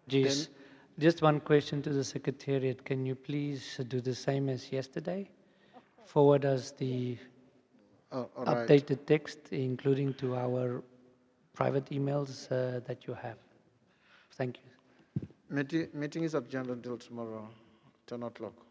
Then, Just one question to the Secretariat. Can you please do the same as yesterday? Forward us the all right. updated text, including to our private emails that you have. Thank you. Meeting is adjourned until tomorrow, 10 o'clock.